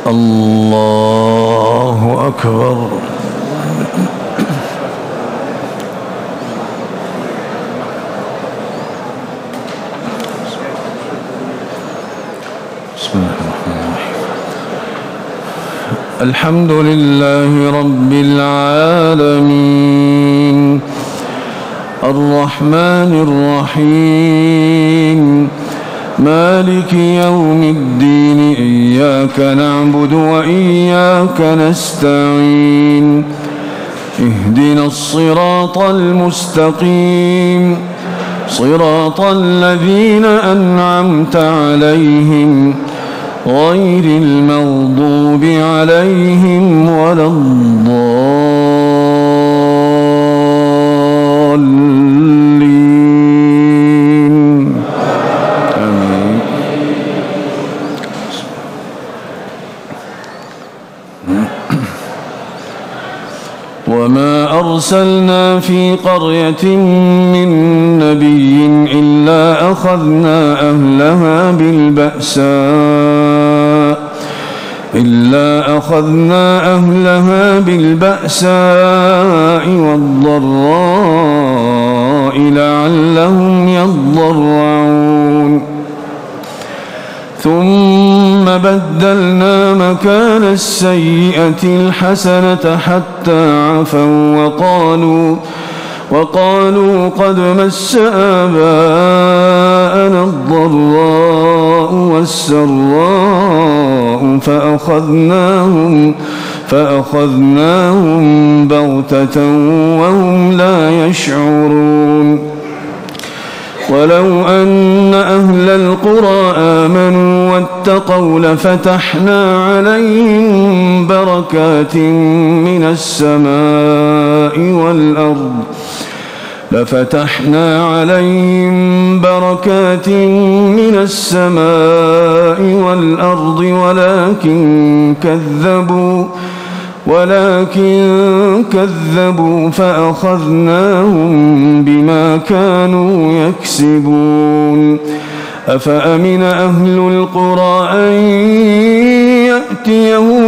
الله أكبر. بسم الله الرحمن الرحيم. الحمد لله رب العالمين الرحمن الرحيم مالك يوم الدين إياك نعبد وإياك نستعين اهدنا الصراط المستقيم صراط الذين أنعمت عليهم غير المغضوب عليهم ولا الضالين آمين. وما أرسلنا في قرية من نبي إلا أخذنا أهلها بالبأساء والضراء لعلهم يضرعون ثم بدلنا مكان السيئة الحسنة حتى عفوا وقالوا قد مس آباءنا الضراء والسراء فأخذناهم بغتة وهم لا يشعرون ولو أن أهل القرى آمنوا واتقوا لفتحنا عليهم بركات من السماء والأرض ولكن كذبوا فأخذناهم بما كانوا يكسبون أفأمن أهل القرى أن يأتيهم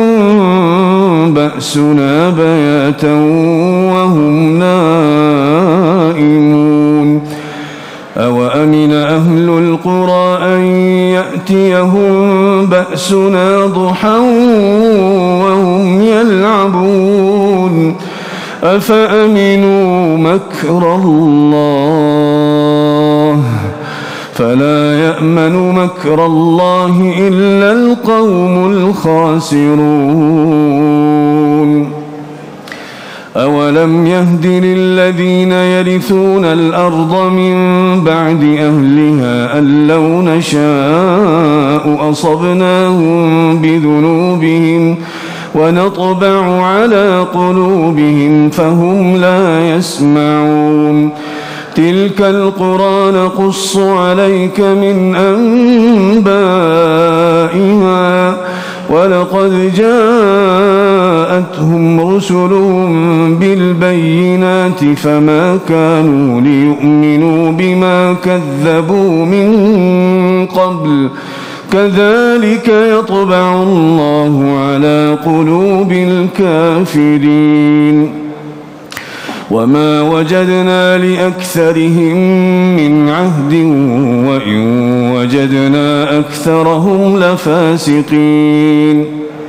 بأسنا بياتا وهم نائمون أوأمن أهل القرى أن يأتيهم بأسنا ضحى وهم يلعبون أفأمنوا مكر الله فلا يأمن مكر الله إلا القوم الخاسرون أولم يهد للذين يرثون الأرض من بعد أهلها أن لو نشاء أصبناهم بذنوبهم ونطبع على قلوبهم فهم لا يسمعون تلك القرى نقص عليك من أنبائها ولقد جاءتهم رسلهم بالبينات فما كانوا ليؤمنوا بما كذبوا من قبل كذلك يطبع الله على قلوب الكافرين وما وجدنا لأكثرهم من عهد وإن وجدنا أكثرهم لفاسقين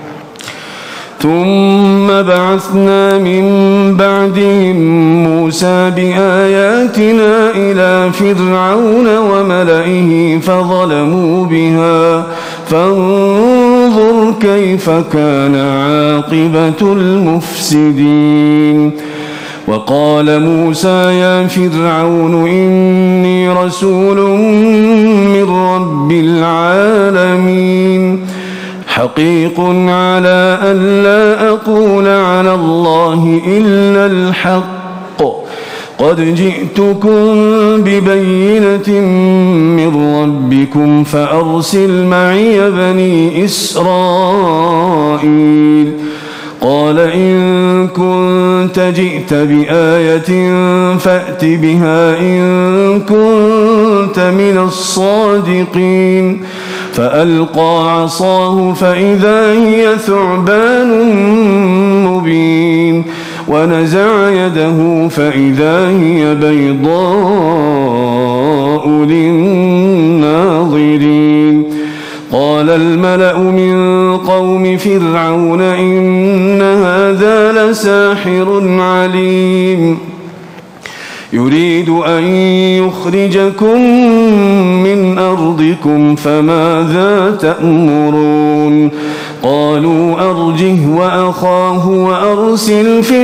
ثم بعثنا من بعدهم موسى بآياتنا إلى فرعون وملئه فظلموا بها فانظر كيف كان عاقبة المفسدين وقال موسى يا فرعون إني رسول من رب العالمين حقيق على أن لا أقول على الله إلا الحق قد جئتكم ببينة من ربكم فأرسل معي بني إسرائيل قال إن كنت جئت بآية فأت بها إن كنت من الصادقين فألقى عصاه فإذا هي ثعبان مبين ونزع يده فإذا هي بيضاء للناظرين قال الملأ من قوم فرعون إن هذا لساحر عليم يريد أن يخرجكم من أرضكم فماذا تأمرون قالوا أرجه وأخاه وأرسل في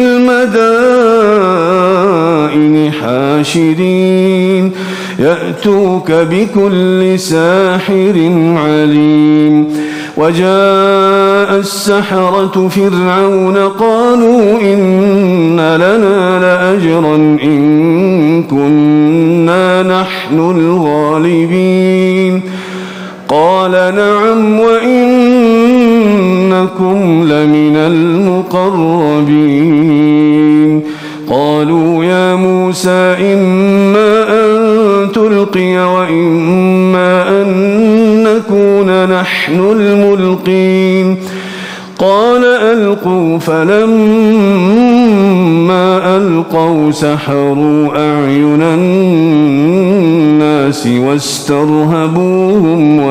المدائن حاشرين يأتوك بكل ساحر عليم وجاء السحرة فرعون قالوا إن لنا لأجرا إن كنا نحن الغالبين قال نعم وإنكم لمن المقربين قالوا يا موسى إما أن تلقي وإما أن نكون نحن الملقين قال ألقوا فلما ألقوا سحروا أعين الناس واسترهبوهم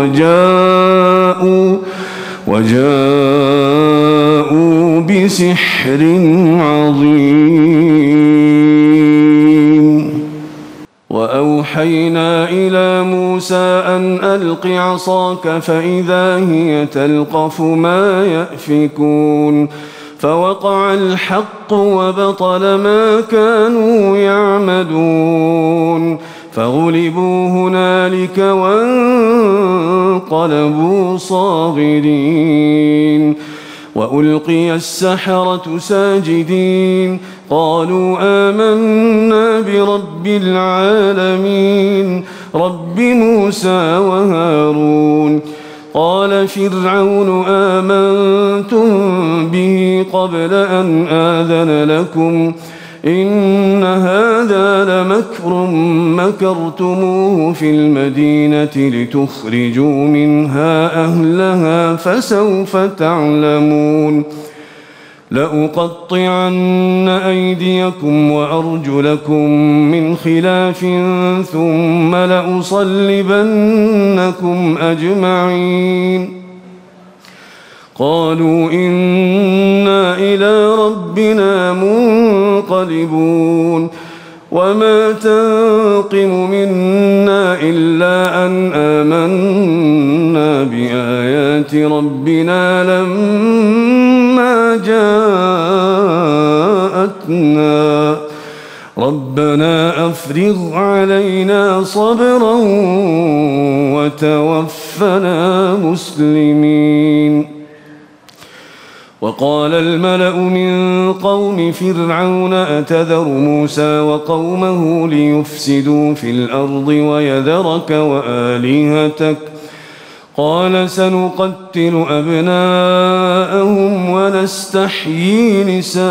وجاءوا بسحر عظيم وأوحينا إلى موسى أن ألق عصاك فإذا هي تلقف ما يأفكون فوقع الحق وبطل ما كانوا يعمدون فغلبوا هنالك وانقلبوا صاغرين وألقي السحرة ساجدين قالوا آمنا برب العالمين رب موسى وهارون قال فرعون آمنتم به قبل أن آذن لكم إن هذا لمكر مكرتموه في المدينة لتخرجوا منها أهلها فسوف تعلمون لأقطعن أيديكم وأرجلكم من خلاف ثم لأصلبنكم أجمعين قالوا إنا إلى ربنا منقلبون وما تنقم منا إلا أن آمنا بآيات ربنا لما جاءتنا ربنا أفرغ علينا صبرا وتوفنا مسلمين وقال الملأ من قوم فرعون أتذر موسى وقومه ليفسدوا في الأرض ويذرك وآلهتك قال سنقتل أبناءهم ونستحيي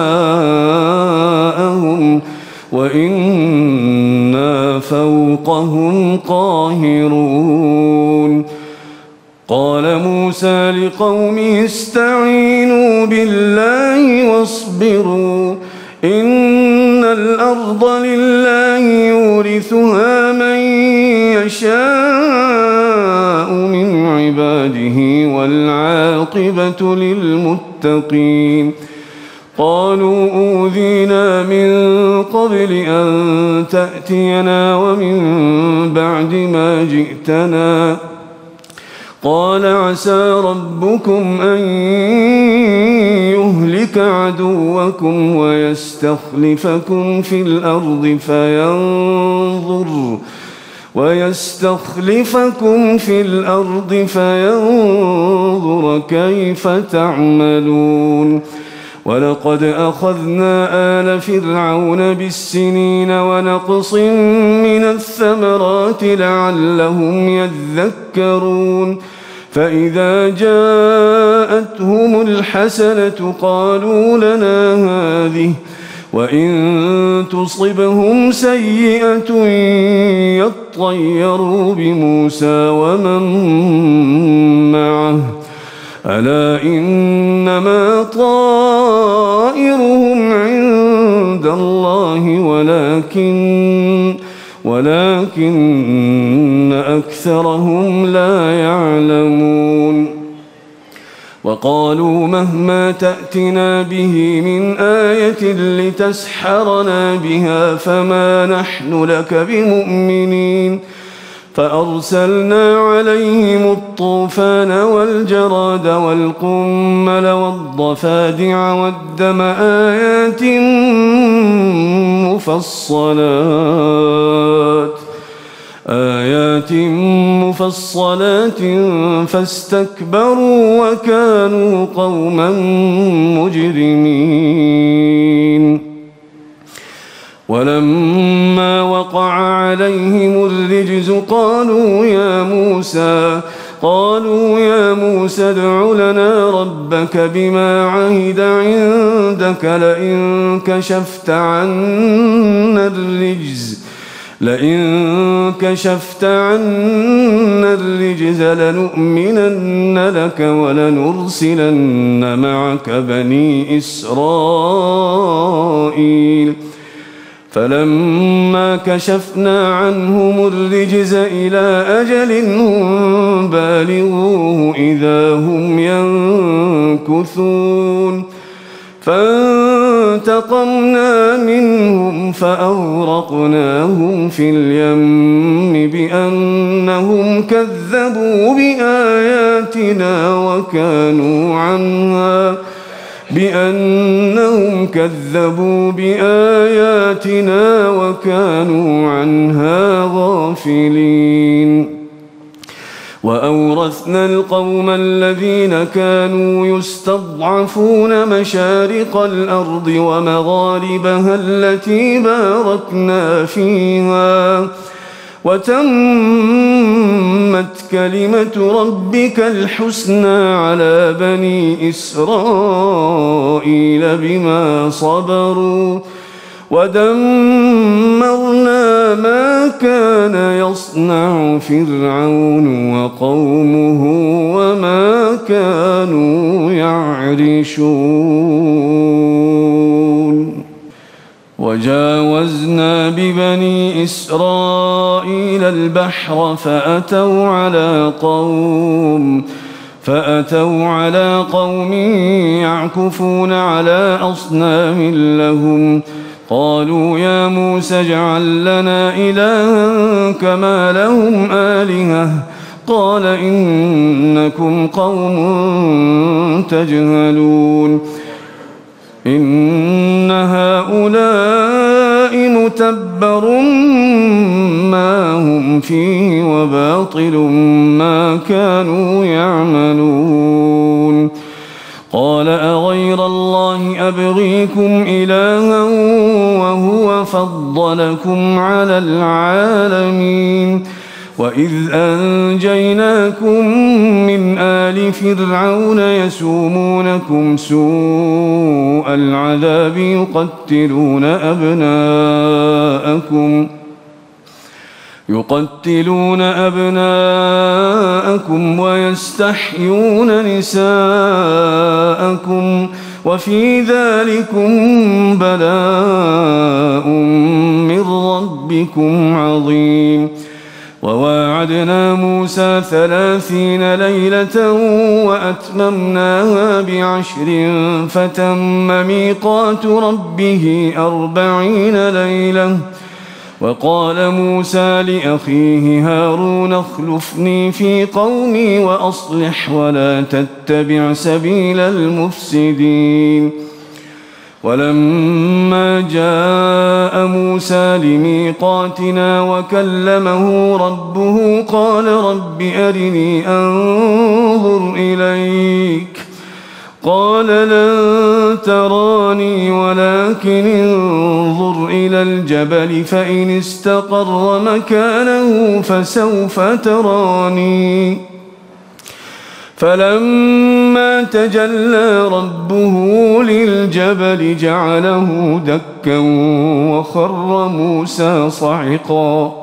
نساءهم وإنا فوقهم قاهرون قال موسى لقومه استعينوا بالله واصبروا إن الأرض لله يورثها من يشاء من عباده والعاقبة للمتقين قالوا أوذينا من قبل أن تأتينا ومن بعد ما جئتنا قال عسى ربكم أن يهلك عدوكم ويستخلفكم في الأرض فينظر كيف تعملون ولقد أخذنا آل فرعون بالسنين ونقص من الثمرات لعلهم يذكرون فإذا جاءتهم الحسنة قالوا لنا هذه وإن تصبهم سيئة يطيروا بموسى ومن معه ألا إنما طائرهم عند الله ولكن أكثرهم لا يعلمون وقالوا مهما تأتنا به من آية لتسحرنا بها فما نحن لك بمؤمنين فأرسلنا عليهم الطوفان والجراد والقمل والضفادع والدم آيات مفصلات فاستكبروا وكانوا قوما مجرمين ولما وقع عليهم الرجز قالوا يا موسى ادع لنا ربك بما عهد عندك لئن كشفت عنا الرجز لنؤمنن لك ولنرسلن معك بني إسرائيل فلما كشفنا عنهم الرجز إلى أجل هم بالغوه إذا هم ينكثون فانتقمنا منهم فأغرقناهم في اليم بأنهم كذبوا بآياتنا وكانوا عنها غافلين وأورثنا القوم الذين كانوا يستضعفون مشارق الأرض ومغاربها التي باركنا فيها وتمت كلمة ربك الحسنى على بني إسرائيل بما صبروا ودمرنا ما كان يصنع فرعون وقومه وما كانوا يعرشون وجاوزنا ببني إسرائيل البحر فأتوا على قوم يعكفون على أصنام لهم قالوا يا موسى اجعل لنا إلها كما لهم آلهة قال إنكم قوم تجهلون إن هؤلاء متبر ما هم فيه وباطل ما كانوا يعملون قال أغير الله أبغيكم إلها وهو فضلكم على العالمين وإذ أنجيناكم من آل فرعون يسومونكم سوء العذاب يقتلون أبناءكم ويستحيون نساءكم وفي ذلكم بلاء من ربكم عظيم وواعدنا موسى 30 ليلة وأتممناها ب10 فتم ميقات ربه 40 ليلة وقال موسى لأخيه هارون اخلفني في قومي وأصلح ولا تتبع سبيل المفسدين ولما جاء موسى لميقاتنا وكلمه ربه قال رب أرني أنظر إليك قال لن تراني ولكن انظر إلى الجبل فإن استقر مكانه فسوف تراني فلما تجلى ربه للجبل جعله دكا وخر موسى صعقا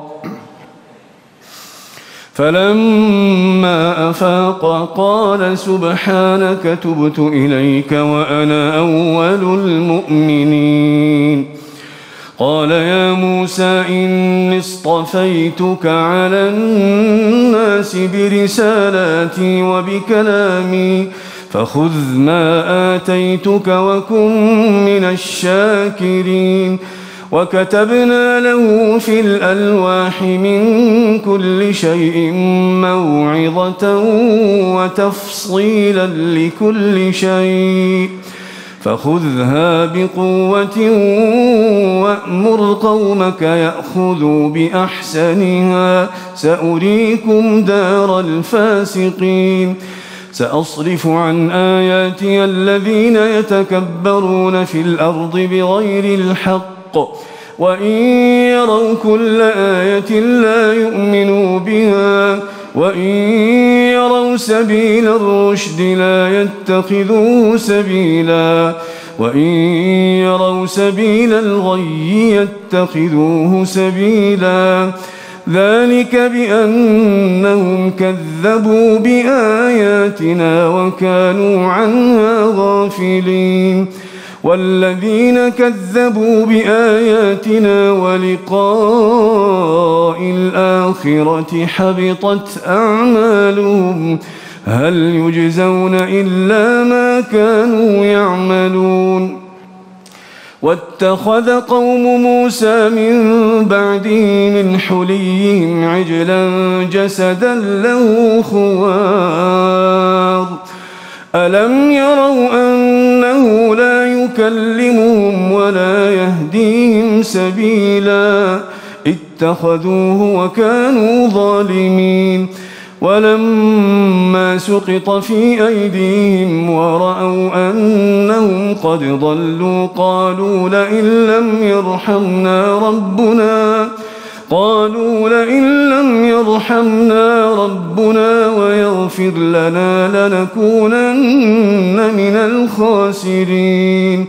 فلما أفاق قال سبحانك تبت إليك وأنا أول المؤمنين قال يا موسى إني اصطفيتك على الناس برسالاتي وبكلامي فخذ ما آتيتك وكن من الشاكرين وكتبنا له في الألواح من كل شيء موعظة وتفصيلا لكل شيء فخذها بقوة وأمر قومك يأخذوا بأحسنها سأريكم دار الفاسقين سأصرف عن آياتي الذين يتكبرون في الأرض بغير الحق وإن يروا كل آية لا يؤمنوا بها وإن يروا سبيل الرشد لا يتخذوه سبيلا وإن يروا سبيل الغي يتخذوه سبيلا ذلك بأنهم كذبوا بآياتنا وكانوا عنها غافلين والذين كذبوا بآياتنا ولقاء الآخرة حبطت أعمالهم هل يجزون إلا ما كانوا يعملون واتخذ قوم موسى من بعده من حليهم عجلا جسدا له خوار ألم يروا أنه لا يكلمهم ولا يهديهم سبيلا اتخذوه وكانوا ظالمين ولما سقط في أيديهم ورأوا أنهم قد ضلوا قالوا لئن لم يرحمنا ربنا ويغفر لنا لنكونن من الخاسرين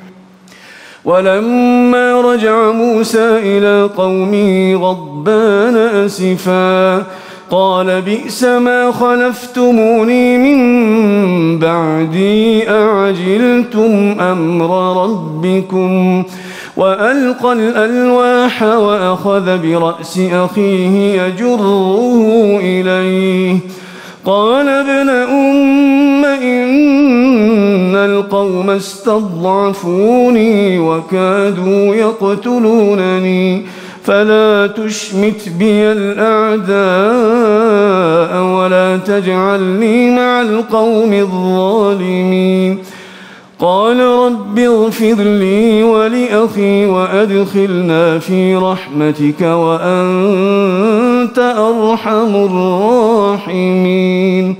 ولما رجع موسى إلى قومه غضبان أسفا قال بئس ما خلفتموني من بعدي أعجلتم أمر ربكم وألقى الألواح وأخذ برأس أخيه يجره إليه قال ابن أم إن القوم استضعفوني وكادوا يقتلونني فلا تشمت بي الأعداء ولا تجعلني مع القوم الظالمين قال رب اغفر لي ولأخي وأدخلنا في رحمتك وأنت أرحم الراحمين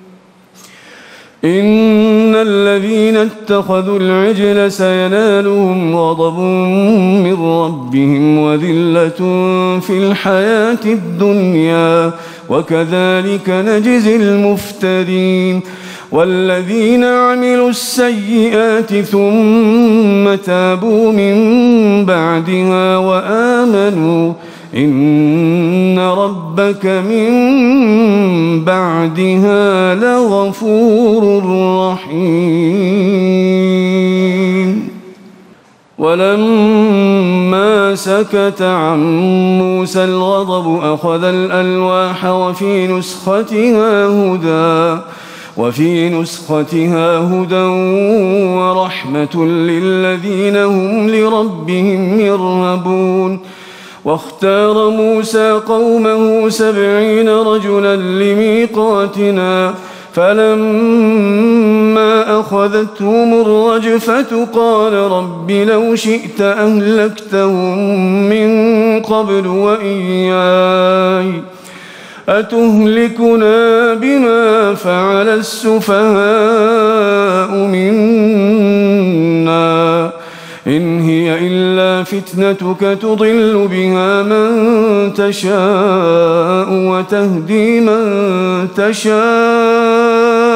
إن الذين اتخذوا العجل سينالهم غضب من ربهم وذلة في الحياة الدنيا وكذلك نجزي المفترين والذين عملوا السيئات ثم تابوا من بعدها وآمنوا إن ربك من بعدها لغفور رحيم ولما سكت عن موسى الغضب أخذ الألواح وفي نسختها هدى ورحمة للذين هم لربهم يرهبون واختار موسى قومه 70 رجلا لميقاتنا فلما أخذتهم الرجفة قال رب لو شئت أهلكتهم من قبل وإياي أتهلكنا بما فعل السفهاء منا إن هي إلا فتنتك تضل بها من تشاء وتهدي من تشاء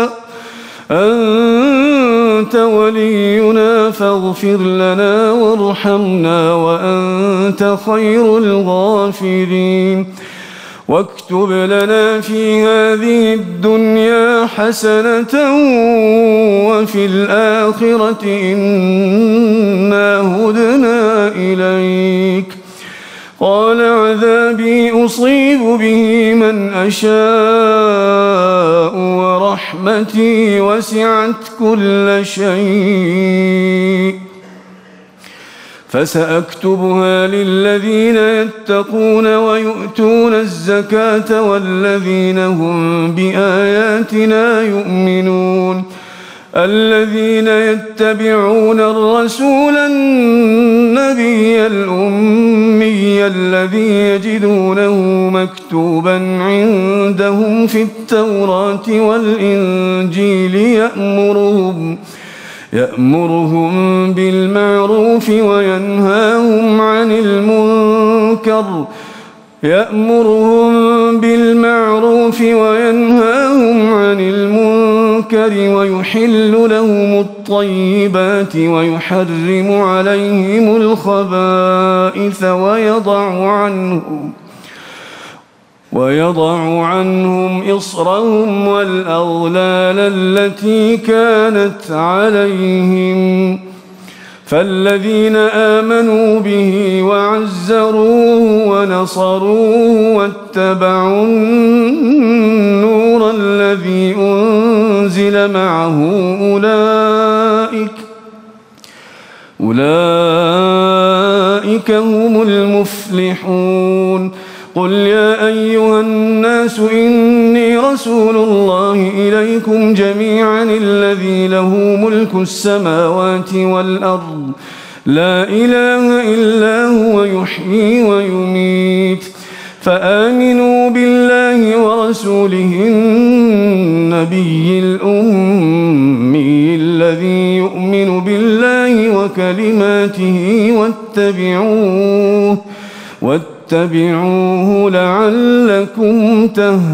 أنت ولينا فاغفر لنا وارحمنا وأنت خير الغافرين واكتب لنا في هذه الدنيا حسنة وفي الآخرة إنا هدنا إليك قال عذابي أصيب به من أشاء ورحمتي وسعت كل شيء فسأكتبها للذين يتقون ويؤتون الزكاة والذين هم بآياتنا يؤمنون الذين يتبعون الرسول النبي الأمي الذي يجدونه مكتوبا عندهم في التوراة والإنجيل يأمرهم بالمعروف وينهاهم عن المنكر ويحل لهم الطيبات ويحرم عليهم الخبائث ويضع عنهم إصرهم والأغلال التي كانت عليهم فالذين آمنوا به وعزروه ونصروه واتبعوا النور الذي أنزل معه أولئك هم المفلحون قل يا أيها الناس إني رسول الله إليكم جميعا الذي له ملك السماوات والأرض لا إله إلا هو يحيي ويميت فآمنوا بالله ورسوله النبي الأمي الذي يؤمن بالله وكلماته واتبعوه لعلكم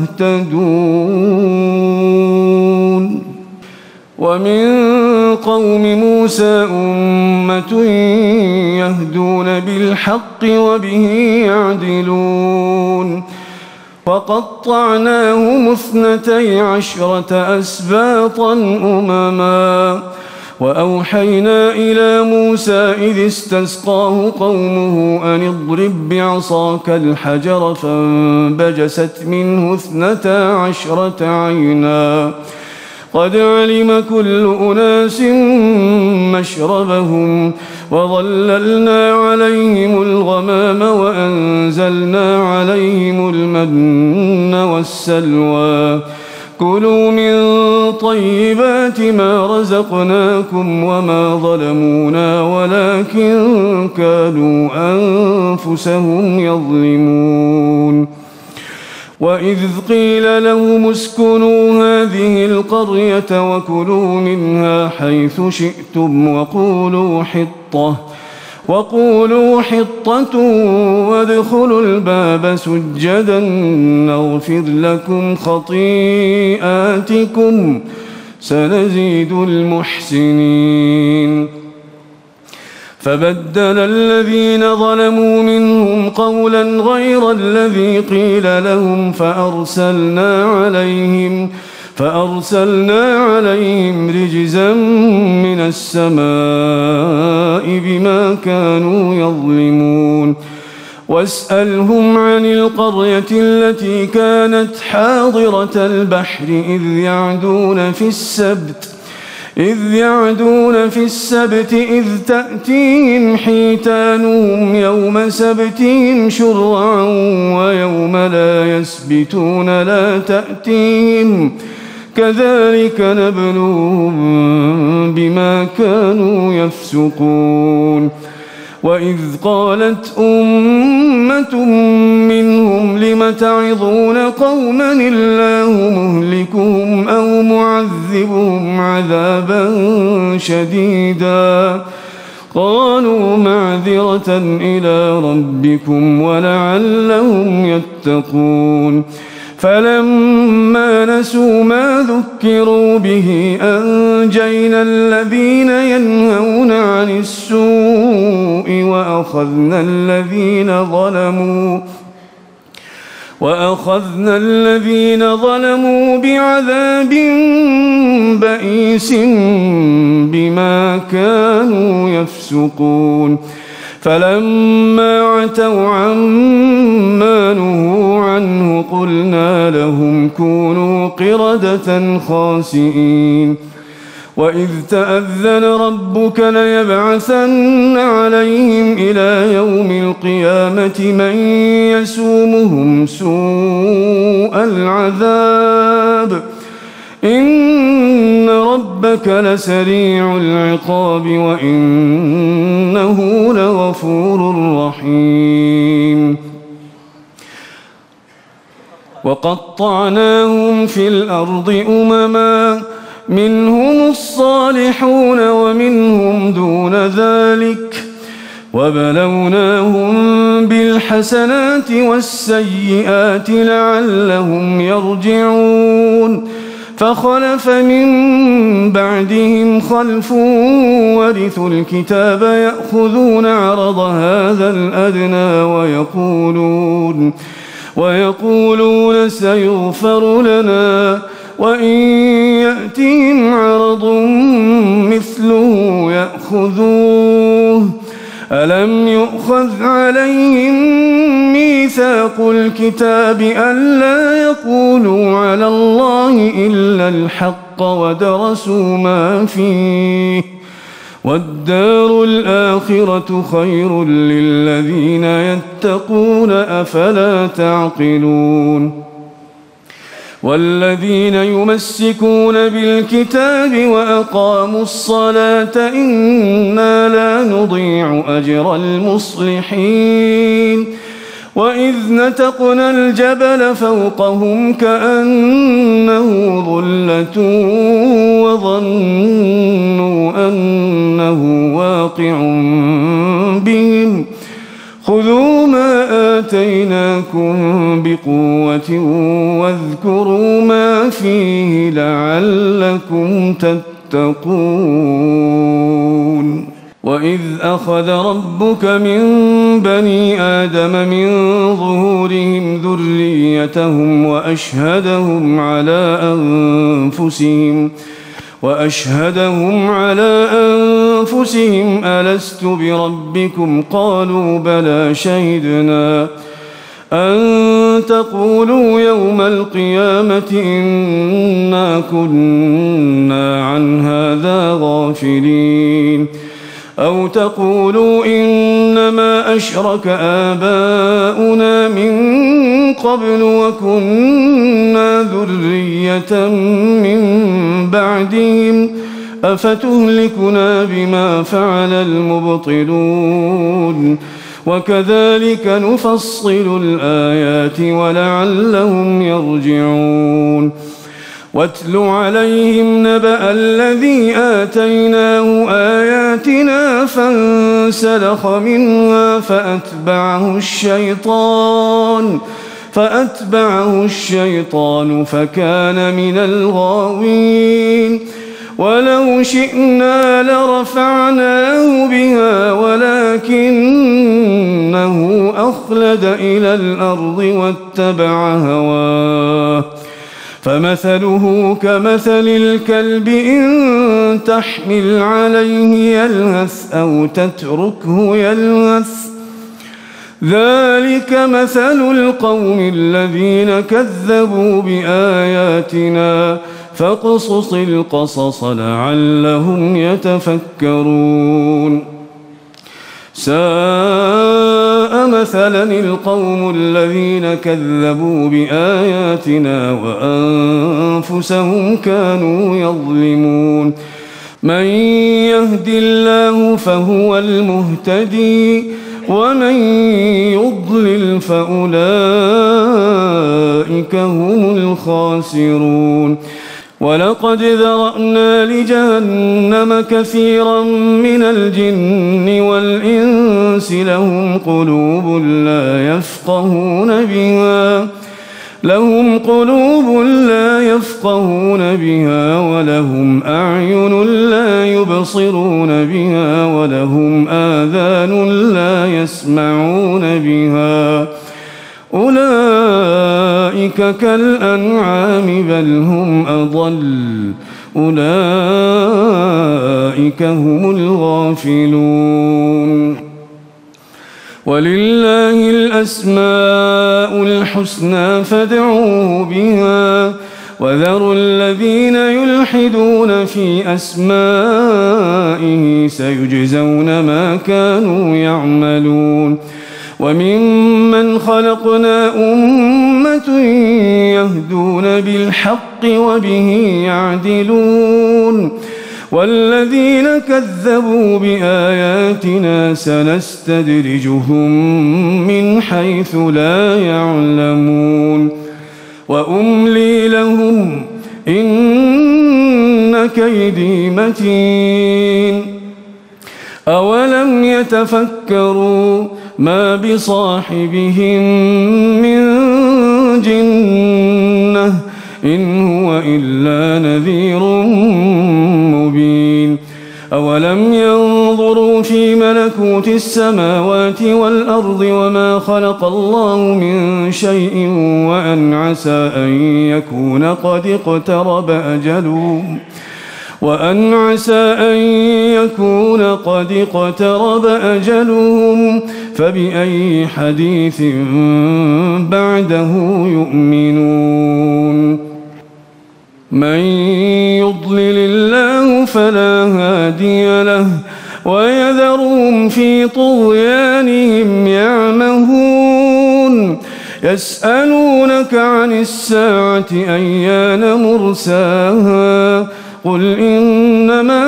تهتدون ومن قوم موسى أمة يهدون بالحق وبه يعدلون وقطعناهم 12 أسباطا أمما وأوحينا إلى موسى إذ استسقاه قومه أن اضرب بعصاك الحجر فانبجست منه 12 عينا قد علم كل أناس مشربهم وظللنا عليهم الغمام وأنزلنا عليهم المن والسلوى كلوا من طيبات ما رزقناكم وما ظلمونا ولكن كانوا أنفسهم يظلمون وإذ قيل لهم اسكنوا هذه القرية وكلوا منها حيث شئتم وقولوا حطة وادخلوا الباب سجدا نغفر لكم خطيئاتكم سنزيد المحسنين فبدل الذين ظلموا منهم قولا غير الذي قيل لهم فأرسلنا عليهم رجزا من السماء بما كانوا يظلمون واسألهم عن القرية التي كانت حاضرة البحر إذ يعدون في السبت إذ تأتيهم حيتانهم يوم سبتهم شرعا ويوم لا يسبتون لا تأتيهم كذلك نبلوهم بما كانوا يفسقون وإذ قالت أمة منهم لم تعظون قوما الله مهلكهم أو معذبهم عذابا شديدا قالوا معذرة إلى ربكم ولعلهم يتقون فلما نسوا ما ذكروا به أنجينا الذين ينهون عن السوء وأخذنا الذين ظلموا بعذاب بئيس بما كانوا يفسقون فلما عتوا عما نهوا عنه قلنا لهم كونوا قردة خاسئين وإذ تأذن ربك ليبعثن عليهم إلى يوم القيامة من يسومهم سوء العذاب إن ربك لسريع العقاب وإنه لغفور رحيم وقطعناهم في الأرض أمما منهم الصالحون ومنهم دون ذلك وبلوناهم بالحسنات والسيئات لعلهم يرجعون فخلف من بعدهم خلف ورثوا الكتاب يأخذون عرض هذا الأدنى ويقولون سيغفر لنا وإن يأتهم عرض مثله يأخذوه ألم يؤخذ عليهم ميثاق الكتاب ألا يقولوا على الله إلا الحق ودرسوا ما فيه والدار الآخرة خير للذين يتقون أفلا تعقلون والذين يمسكون بالكتاب وأقاموا الصلاة إنا لا نضيع أجر المصلحين وإذ نتقنا الجبل فوقهم كأنه ظلة وظنوا أنه واقع بهم خذوا ما آتيناكم بقوة واذكروا ما فيه لعلكم تتقون وإذ أخذ ربك من بني آدم من ظهورهم ذريتهم وأشهدهم على أنفسهم ألست بربكم قالوا بلى شهدنا أن تقولوا يوم القيامة إنا كنا عن هذا غافلين أو تقولوا إنما أشرك آباؤنا من قبل وكنا ذرية من بعدهم أفتهلكنا بما فعل المبطلون وكذلك نفصل الآيات ولعلهم يرجعون واتل عليهم نبأ الذي آتيناه آياتنا فانسلخ منها فأتبعه الشيطان فكان من الغاوين ولو شئنا لرفعناه بها ولكنه أخلد إلى الأرض واتبع هواه فمثله كمثل الكلب إن تحمل عليه يلهث أو تتركه يلهث ذلك مثل القوم الذين كذبوا بآياتنا فاقصص القصص لعلهم يتفكرون ساء مثلا القوم الذين كذبوا بآياتنا وأنفسهم كانوا يظلمون من يهد الله فهو المهتدي ومن يضلل فأولئك هم الخاسرون ولقد ذرأنا لجهنم كثيرا من الجن والإنس لهم قلوب لا يفقهون بها لهم قلوب لا يفقهون بها ولهم أعين لا يبصرون بها ولهم آذان لا يسمعون بها أولئك كالأنعام بل هم أضل أولئك هم الغافلون ولله الأسماء الحسنى فادعوه بها وذروا الذين يلحدون في أسمائه سيجزون ما كانوا يعملون وممن خلقنا أمة يهدون بالحق وبه يعدلون والذين كذبوا بآياتنا سنستدرجهم من حيث لا يعلمون وأملي لهم إن كيدي متين أولم يتفكروا ما بصاحبهم من جنة إن هو إلا نذير مبين أولم ينظروا في ملكوت السماوات والأرض وما خلق الله من شيء وأن عسى أن يكون قد اقترب أجلهم فبأي حديث بعده يؤمنون من يضلل الله فلا هادي له ويذرهم في طغيانهم يعمهون يسألونك عن الساعة أيان مرساها قل إنما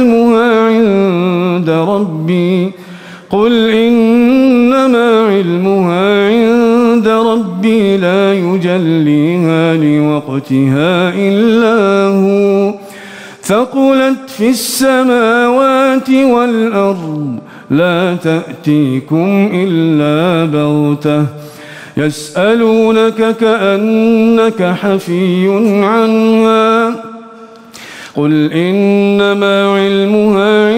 علمها عند ربي لا يجليها لوقتها إلا هو ثقلت في السماوات والأرض لا تأتيكم إلا بغتة يسألونك كأنك حفي عنها قل إنما علمها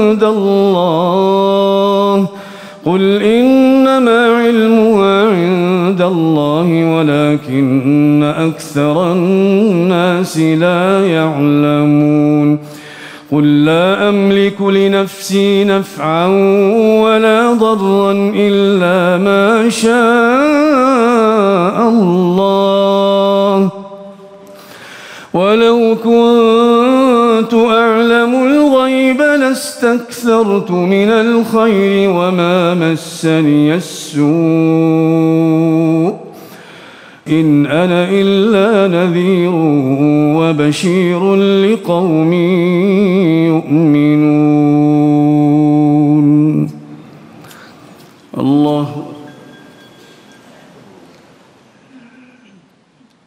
عند الله ولكن أكثر الناس لا يعلمون قل لا أملك لنفسي نفعا ولا ضرا إلا ما شاء الله ولو كنت أعلم الغيب لاستكثرت من الخير وما مسني السوء إن أنا إلا نذير وبشير لقوم يؤمنون الله